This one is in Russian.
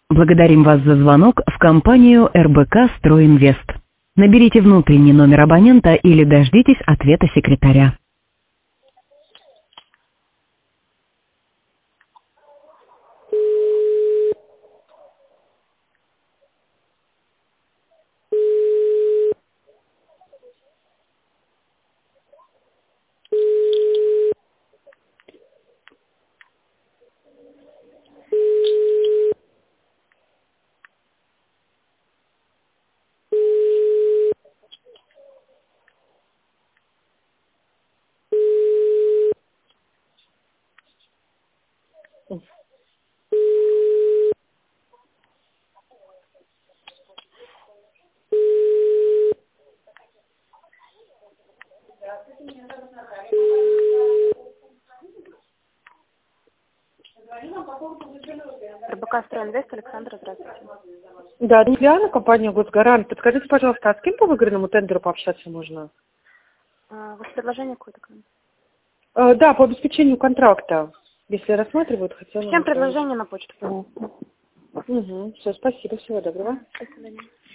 Благодарим вас за звонок в компанию РБК «Стройинвест». Наберите внутренний номер абонента или дождитесь ответа секретаря. РБК «Стройинвест», Александра, здравствуйте. Да, Диана, компания «Госгарант». Подскажите, пожалуйста, а с кем по выигранному тендеру пообщаться можно? У вас предложение какое-то? Да, по обеспечению контракта. Если рассматривают, хотела... Всем предложение на почту, пожалуйста. Угу, все, спасибо, всего доброго. До свидания.